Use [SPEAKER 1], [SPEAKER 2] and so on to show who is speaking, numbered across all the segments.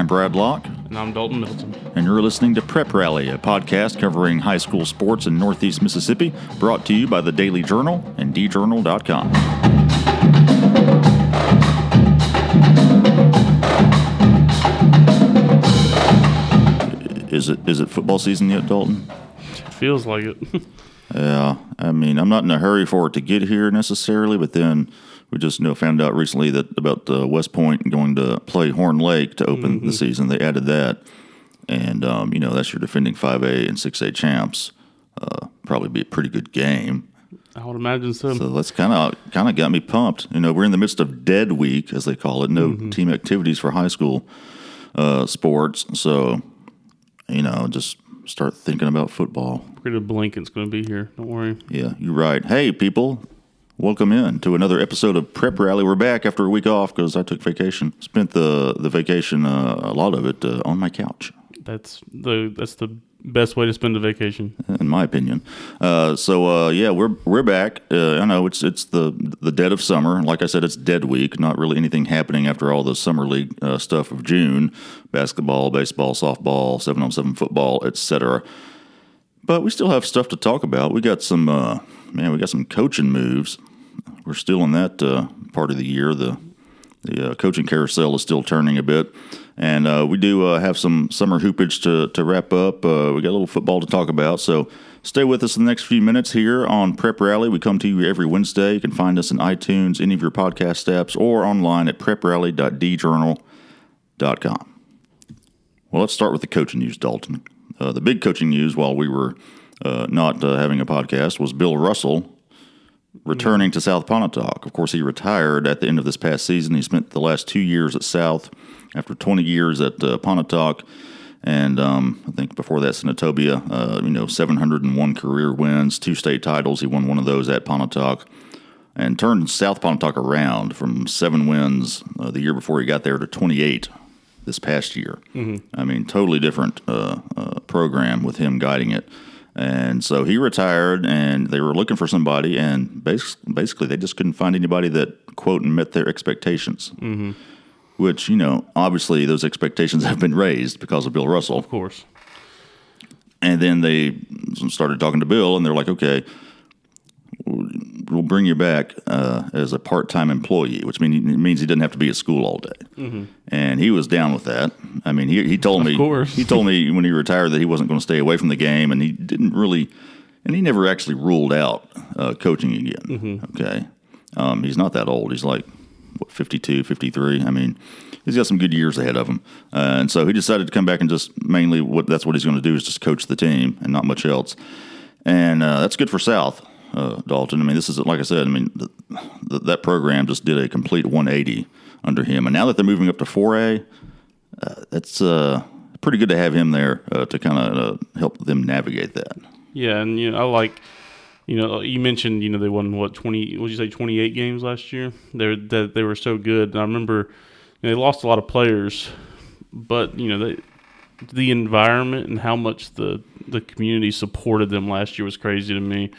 [SPEAKER 1] Brad Locke.
[SPEAKER 2] And I'm Dalton Milton.
[SPEAKER 1] And you're listening to Prep Rally, a podcast covering high school sports in Northeast Mississippi, brought to you by the Daily Journal and djournal.com. Is it football season yet, Dalton?
[SPEAKER 2] It feels like it.
[SPEAKER 1] Yeah, I mean, I'm not in a hurry for it to get here necessarily, but then we just found out recently that about West Point going to play Horn Lake to open the season. They added that, and that's your defending 5A and 6A champs. Probably be a pretty good game.
[SPEAKER 2] I would imagine so.
[SPEAKER 1] So that's kind of got me pumped. We're in the midst of dead week, as they call it, no team activities for high school sports. So just start thinking about football.
[SPEAKER 2] Pretty blink it's going to be here. Don't worry.
[SPEAKER 1] Yeah, you're right. Hey, people. Welcome in to another episode of Prep Rally. We're back after a week off because I took vacation. Spent the vacation, a lot of it, on my couch.
[SPEAKER 2] That's the best way to spend a vacation,
[SPEAKER 1] in my opinion. We're back. I know it's the dead of summer. Like I said, it's dead week. Not really anything happening after all the summer league stuff of June: basketball, baseball, softball, 7-on-7 football, etc. But we still have stuff to talk about. We got some coaching moves. We're still in that part of the year. The coaching carousel is still turning a bit. And we do have some summer hoopage to wrap up. We got a little football to talk about. So stay with us in the next few minutes here on Prep Rally. We come to you every Wednesday. You can find us in iTunes, any of your podcast apps, or online at preprally.djournal.com. Well, let's start with the coaching news, Dalton. The big coaching news while we were not having a podcast was Bill Russell returning to South Pontotoc. Of course, he retired at the end of this past season. He spent the last 2 years at South after 20 years at Pontotoc. And I think before that, Senatobia, 701 career wins, 2 state titles. He won one of those at Pontotoc and turned South Pontotoc around from 7 wins the year before he got there to 28 this past year. I mean, totally different program with him guiding it. And so he retired, and they were looking for somebody, and basically they just couldn't find anybody that, quote, met their expectations. Which, obviously those expectations have been raised because of Bill Russell.
[SPEAKER 2] Of course. And
[SPEAKER 1] then they started talking to Bill, and they're like, okay, we'll bring you back as a part-time employee, which means he doesn't have to be at school all day. And he was down with that. I mean, he told me, when he retired that he wasn't going to stay away from the game, and he never actually ruled out coaching again. Okay, he's not that old. He's like 52, 53. I mean, he's got some good years ahead of him, and so he decided to come back and just mainly that's what he's going to do is just coach the team and not much else. And that's good for South. Dalton. I mean, this is, like I said, that program just did a complete 180 under him. And now that they're moving up to 4A, that's pretty good to have him there to kind of help them navigate that.
[SPEAKER 2] Yeah, and I like, you mentioned, they won, 28 games last year? They were so good. And I remember they lost a lot of players, but, the environment and how much the community supported them last year was crazy to me.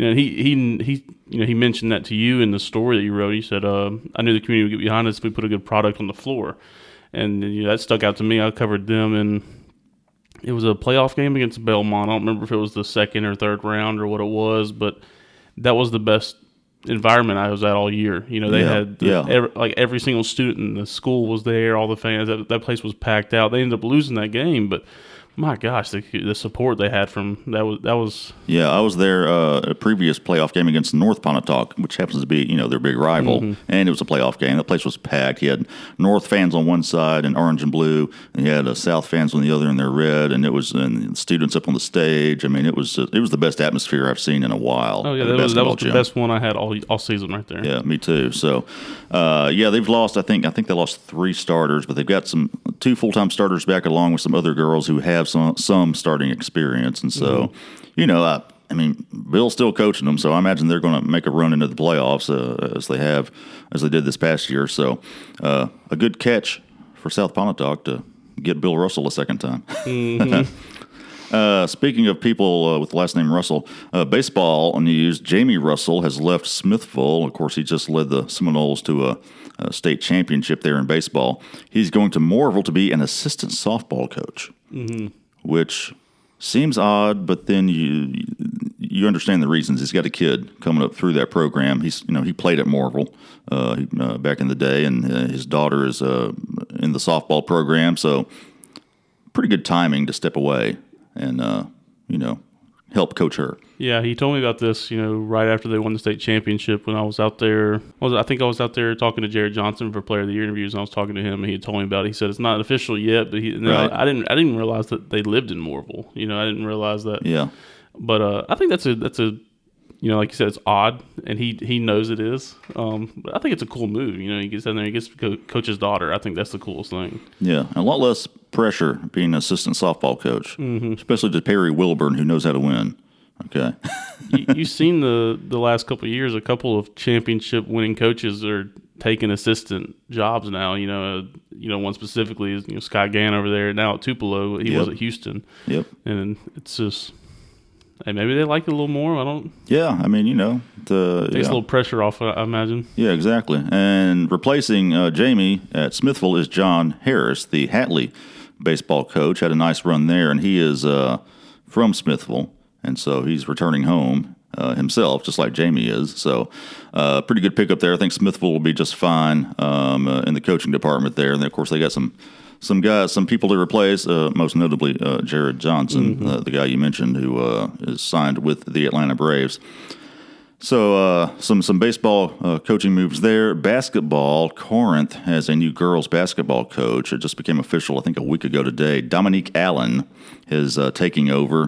[SPEAKER 2] He mentioned that to you in the story that you wrote. He said, "I knew the community would get behind us if we put a good product on the floor," and that stuck out to me. I covered them, and it was a playoff game against Belmont. I don't remember if it was the second or third round or what it was, but that was the best environment I was at all year. They had every single student in the school was there. All the fans. That place was packed out. They ended up losing that game, but my gosh, the support they had from that was. Yeah,
[SPEAKER 1] I was there a previous playoff game against North Pontotoc, which happens to be their big rival, and it was a playoff game. The place was packed. He had North fans on one side and orange and blue, and he had South fans on the other, and they're red. And it was and students up on the stage. I mean, it was the best atmosphere I've seen in a while.
[SPEAKER 2] Oh yeah, that was the best one I had all season right there.
[SPEAKER 1] Yeah, me too. So, they've lost. I think they lost 3 starters, but they've got 2 full-time starters back along with some other girls who have some starting experience, and so Bill's still coaching them, so I imagine they're going to make a run into the playoffs as they did this past year. So a good catch for South Pontotoc to get Bill Russell a second time. Speaking of people with the last name Russell, baseball news, Jamie Russell has left Smithville. Of course, he just led the Seminoles to a state championship there in baseball. He's going to Moorville to be an assistant softball coach, which seems odd, but then you understand the reasons. He's got a kid coming up through that program. He played at Moorville back in the day, and his daughter is in the softball program, so pretty good timing to step away and help coach her.
[SPEAKER 2] Yeah, he told me about this, right after they won the state championship when I was out there. I think I was out there talking to Jared Johnson for Player of the Year interviews, and I was talking to him, and he had told me about it. He said it's not official yet, but
[SPEAKER 1] Right.
[SPEAKER 2] I didn't realize that they lived in Moorville. I didn't realize that.
[SPEAKER 1] Yeah.
[SPEAKER 2] But I think that's a like you said, it's odd, and he knows it is. But I think it's a cool move. He gets down there, he gets to coach his daughter. I think that's the coolest thing.
[SPEAKER 1] Yeah, a lot less pressure being an assistant softball coach, especially to Perry Wilburn, who knows how to win. Okay.
[SPEAKER 2] You've seen the last couple of years, a couple of championship winning coaches are taking assistant jobs now. One specifically is Scott Gann over there now at Tupelo. He was at Houston.
[SPEAKER 1] Yep.
[SPEAKER 2] And it's just, hey, maybe they like it a little more. I don't.
[SPEAKER 1] Yeah, I mean,
[SPEAKER 2] takes a little pressure off, I imagine.
[SPEAKER 1] Yeah, exactly. And replacing Jamie at Smithville is John Harris, the Hatley baseball coach. Had a nice run there, and he is from Smithville. And so he's returning home himself, just like Jamie is. So pretty good pickup there. I think Smithville will be just fine in the coaching department there. And then, of course, they got some guys, some people to replace, most notably Jared Johnson, the guy you mentioned, who is signed with the Atlanta Braves. So some baseball coaching moves there. Basketball, Corinth has a new girls basketball coach. It just became official, I think, a week ago today. Dominique Allen is taking over.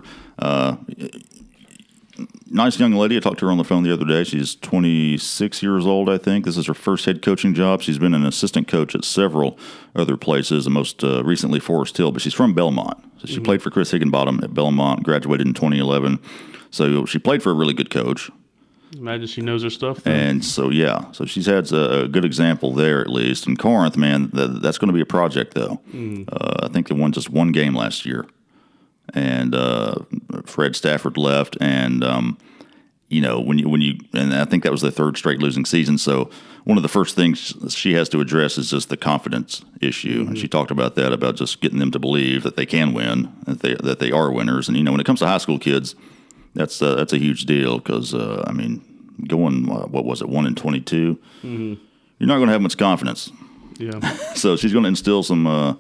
[SPEAKER 1] Nice young lady. I talked to her on the phone the other day. She's 26 years old, I think. This is her first head coaching job. She's been an assistant coach at several other places, and most recently Forest Hill, but she's from Belmont. So she played for Chris Higginbottom at Belmont, graduated in 2011. So she played for a really good coach.
[SPEAKER 2] Imagine she knows her stuff, though.
[SPEAKER 1] And so, yeah. So she's had a good example there, at least. And Corinth, man, that's going to be a project, though. I think they won just one game last year. And Fred Stafford left, and when you and I think that was their third straight losing season. So one of the first things she has to address is just the confidence issue, and she talked about that, about just getting them to believe that they can win, that they are winners. And when it comes to high school kids, that's a huge deal because going 1-22, you're not going to have much confidence.
[SPEAKER 2] Yeah.
[SPEAKER 1] So she's going to instill some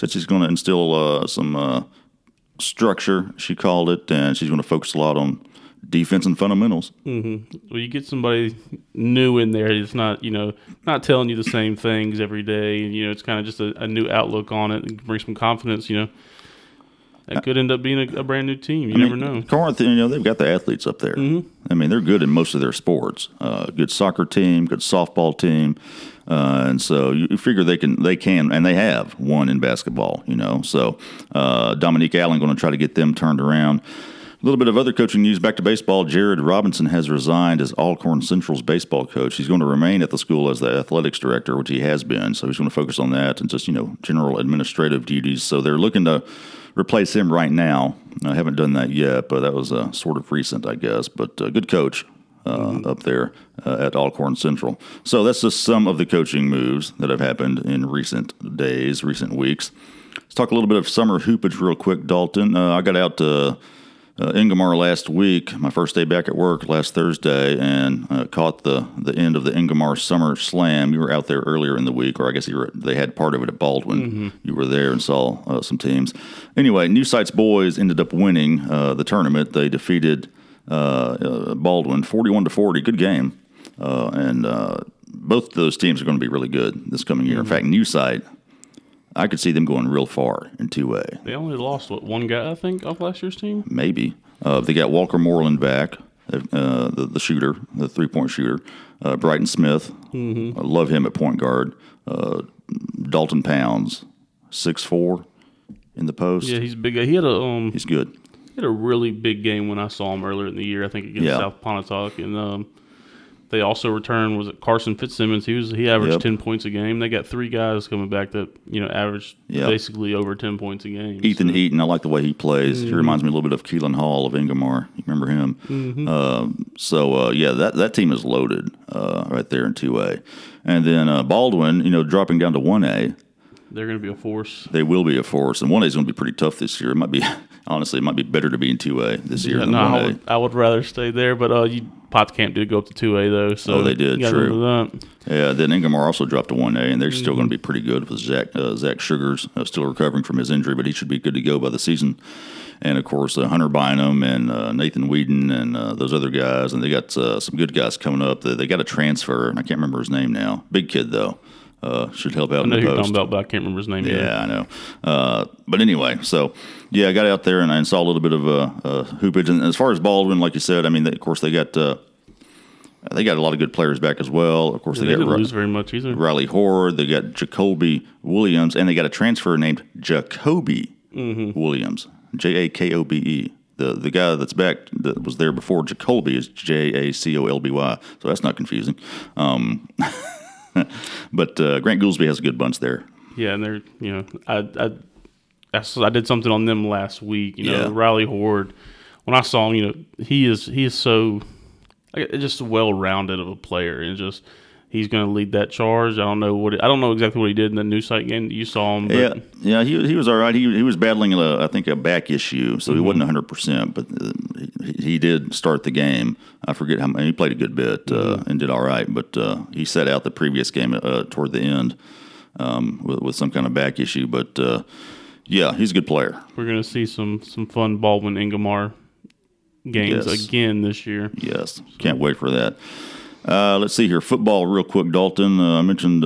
[SPEAKER 1] structure, she called it, and she's going to focus a lot on defense and fundamentals.
[SPEAKER 2] Well, you get somebody new in there. It's not, not telling you the same things every day. It's kind of just a new outlook on it and bring some confidence. That could end up being a brand new team. You never know.
[SPEAKER 1] Corinth, they've got the athletes up there. They're good in most of their sports. Good soccer team, good softball team. And so you figure they can, and they have won in basketball, So Dominique Allen going to try to get them turned around. A little bit of other coaching news. Back to baseball. Jared Robinson has resigned as Alcorn Central's baseball coach. He's going to remain at the school as the athletics director, which he has been. So he's going to focus on that and just, general administrative duties. So they're looking to replace him right now. I haven't done that yet, but that was sort of recent, I guess. But good coach up there at Alcorn Central. So that's just some of the coaching moves that have happened in recent days, recent weeks. Let's talk a little bit of summer hoopage real quick, Dalton. I got out to Ingomar last week, my first day back at work last Thursday, and caught the end of the Ingomar Summer Slam. You were out there earlier in the week, or I guess they had part of it at Baldwin. You were there and saw some teams. Anyway, New Sites boys ended up winning the tournament. They defeated Baldwin 41-40. Good game. And both of those teams are going to be really good this coming year. In fact, New Site, I could see them going real far in 2A.
[SPEAKER 2] They only lost, one guy, I think, off last year's team?
[SPEAKER 1] Maybe. They got Walker Moreland back, the shooter, the three-point shooter. Brighton Smith, I love him at point guard. Dalton Pounds, 6'4", in the post.
[SPEAKER 2] Yeah, he's big. He had
[SPEAKER 1] he's good.
[SPEAKER 2] He had a really big game when I saw him earlier in the year, I think, against South Pontotoc. And They also returned, was it Carson Fitzsimmons? He averaged 10 points a game. They got 3 guys coming back that, averaged basically over 10 points a game.
[SPEAKER 1] Ethan Eaton, I like the way he plays. He reminds me a little bit of Keelan Hall of Ingomar. You remember him? That team is loaded right there in 2A. And then Baldwin, dropping down to 1A.
[SPEAKER 2] They're going to be a force.
[SPEAKER 1] They will be a force, and 1A is going to be pretty tough this year. It might be better to be in 2A this year than 1A.
[SPEAKER 2] I would rather stay there, but Potts Camp did go up to 2A though. So
[SPEAKER 1] they did. True. Yeah. Then Ingomar also dropped to 1A, and they're still going to be pretty good with Zach Sugars still recovering from his injury, but he should be good to go by the season. And of course Hunter Bynum and Nathan Whedon and those other guys, and they got some good guys coming up. They got a transfer, and I can't remember his name now. Big kid though. Should help out in the post.
[SPEAKER 2] I know who you're talking about, but I can't remember his name.
[SPEAKER 1] Yeah, I know. But anyway, so I got out there and I saw a little bit of hoopage. And as far as Baldwin, like you said, I mean, of course they got a lot of good players back as well. Of course,
[SPEAKER 2] they didn't lose very much either.
[SPEAKER 1] Riley Horde, they got Jacoby Williams, and they got a transfer named Jacoby Williams, Jakobe. The guy that's back that was there before Jacoby is Jacolby, so that's not confusing. But Grant Goolsby has a good bunch there.
[SPEAKER 2] Yeah, and they're I did something on them last week. Riley Horde. When I saw him, he is so just well rounded of a player, and just he's going to lead that charge. I don't know exactly what he did in the New Site game that you saw him. But
[SPEAKER 1] he was all right. He was battling a back issue, so he wasn't 100%, but he did start the game. I forget how many. He played a good bit and did all right, but he set out the previous game toward the end with some kind of back issue. But he's a good player.
[SPEAKER 2] We're going to see some fun Baldwin Ingomar games again this year.
[SPEAKER 1] Yes, can't wait for that. Let's see here. Football real quick, Dalton. I mentioned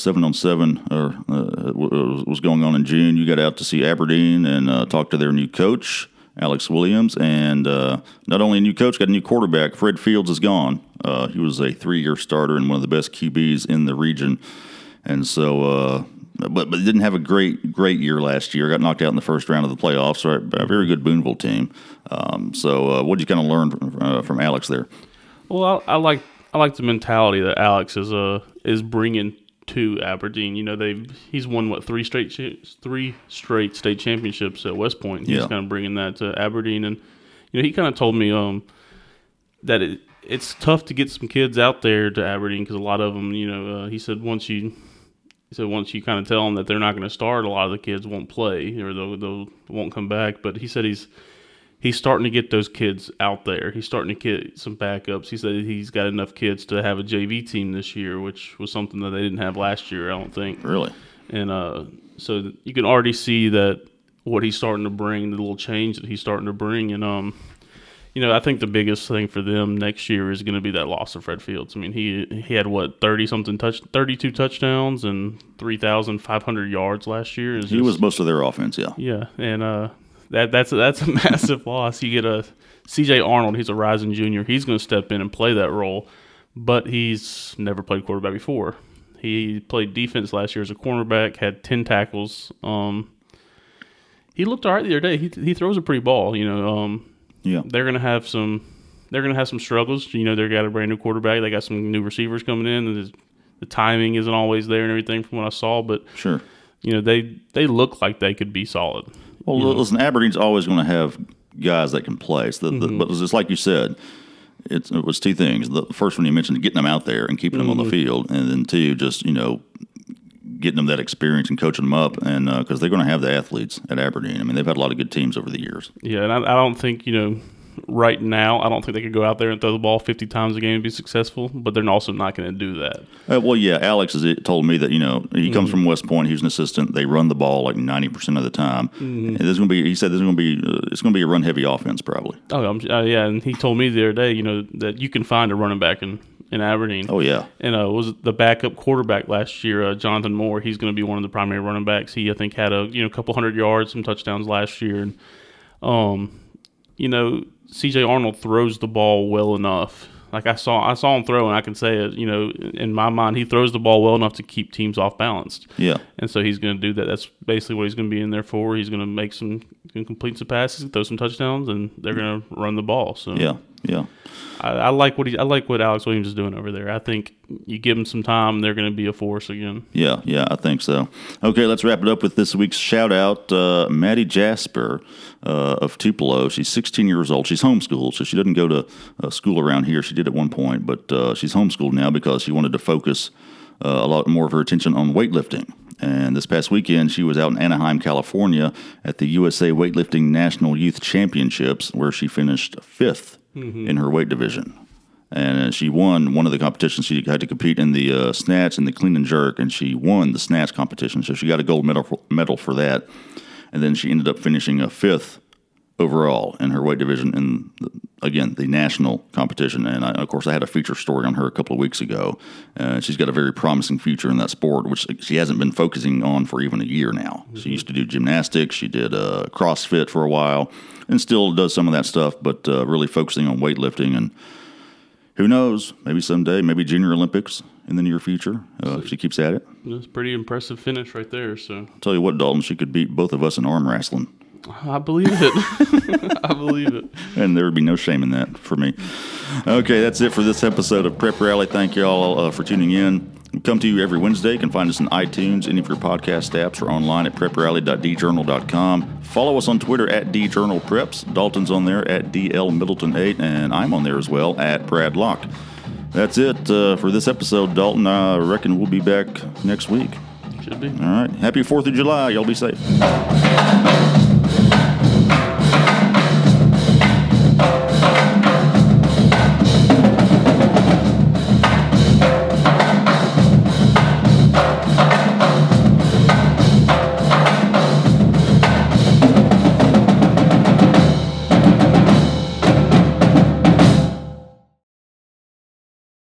[SPEAKER 1] 7-on-7 was going on in June. You got out to see Aberdeen and talk to their new coach, Alex Williams. And not only a new coach, got a new quarterback. Fred Fields is gone. He was a 3-year starter and one of the best QBs in the region. And so, but didn't have a great year last year. Got knocked out in the first round of the playoffs. So a very good Boonville team. What did you kind of learn from Alex there?
[SPEAKER 2] Well, I like the mentality that Alex is bringing to Aberdeen. He's won 3 straight state championships at West Point. He's kind of bringing that to Aberdeen, and he kind of told me that it's tough to get some kids out there to Aberdeen because a lot of them, he said once you kind of tell them that they're not going to start, a lot of the kids won't play or they won't come back. But he said he's starting to get those kids out there. He's starting to get some backups. He said he's got enough kids to have a JV team this year, which was something that they didn't have last year, I don't think.
[SPEAKER 1] Really?
[SPEAKER 2] And so you can already see that what he's starting to bring, the little change that he's starting to bring. And, I think the biggest thing for them next year is going to be that loss of Fred Fields. I mean, he had, 32 touchdowns and 3,500 yards last year.
[SPEAKER 1] He was most of their offense, yeah.
[SPEAKER 2] Yeah, and that's a massive loss. You get a C.J. Arnold. He's a rising junior. He's going to step in and play that role, but he's never played quarterback before. He played defense last year as a cornerback. Had 10 tackles. He looked all right the other day. He throws a pretty ball. They're going to have some. They're going to have some struggles. They got a brand new quarterback. They got some new receivers coming in. And the timing isn't always there and everything from what I saw, but
[SPEAKER 1] sure.
[SPEAKER 2] They look like they could be solid.
[SPEAKER 1] Well, listen, Aberdeen's always going to have guys that can play. So but just like you said, it was 2 things. The first one you mentioned, getting them out there and keeping them on the field, and then 2, just getting them that experience and coaching them up, and because they're going to have the athletes at Aberdeen. I mean, they've had a lot of good teams over the years.
[SPEAKER 2] Yeah, and I don't think right now, I don't think they could go out there and throw the ball 50 times a game and be successful, but they're also not going to do that.
[SPEAKER 1] Alex has told me that, he comes from West Point. He was an assistant. They run the ball like 90% of the time. And he said it's going to be a run-heavy offense probably.
[SPEAKER 2] Oh, yeah, and he told me the other day, that you can find a running back in Aberdeen.
[SPEAKER 1] Oh, yeah.
[SPEAKER 2] And was the backup quarterback last year, Jonathan Moore. He's going to be one of the primary running backs. He, I think, had a couple hundred yards, some touchdowns last year. And, C.J. Arnold throws the ball well enough. Like I saw him throw, and I can say it. In my mind, he throws the ball well enough to keep teams off balanced.
[SPEAKER 1] Yeah,
[SPEAKER 2] and so he's going to do that. That's basically what he's going to be in there for. He's going to complete some passes, throw some touchdowns, and they're going to run the ball. So
[SPEAKER 1] yeah. Yeah.
[SPEAKER 2] I like what Alex Williams is doing over there. I think you give them some time, they're going to be a force again.
[SPEAKER 1] Yeah, I think so. Okay, let's wrap it up with this week's shout-out. Maddie Jasper of Tupelo. She's 16 years old. She's homeschooled, so she doesn't go to school around here. She did at one point, but she's homeschooled now because she wanted to focus a lot more of her attention on weightlifting. And this past weekend, she was out in Anaheim, California at the USA Weightlifting National Youth Championships, where she finished 5th in her weight division. And she won one of the competitions. She had to compete in the snatch and the clean and jerk, and she won the snatch competition. So she got a gold medal for that. And then she ended up finishing a 5th overall in her weight division in, again, the national competition. And, of course, I had a feature story on her a couple of weeks ago. She's got a very promising future in that sport, which she hasn't been focusing on for even a year now. She used to do gymnastics. She did CrossFit for a while and still does some of that stuff, but really focusing on weightlifting. And who knows, maybe someday, maybe Junior Olympics in the near future, if she keeps at it.
[SPEAKER 2] That's a pretty impressive finish right there. So
[SPEAKER 1] I'll tell you what, Dalton, she could beat both of us in arm wrestling.
[SPEAKER 2] I believe it. I believe it.
[SPEAKER 1] And there would be no shame in that for me. Okay, that's it for this episode of Prep Rally. Thank you all for tuning in. We come to you every Wednesday. You can find us on iTunes, any of your podcast apps, or online at preprally.djournal.com. Follow us on Twitter at djournalpreps. Dalton's on there at dlmiddleton8, and I'm on there as well at Brad Locke. That's it for this episode, Dalton. I reckon we'll be back next week.
[SPEAKER 2] Should be.
[SPEAKER 1] All right. Happy 4th of July. Y'all be safe.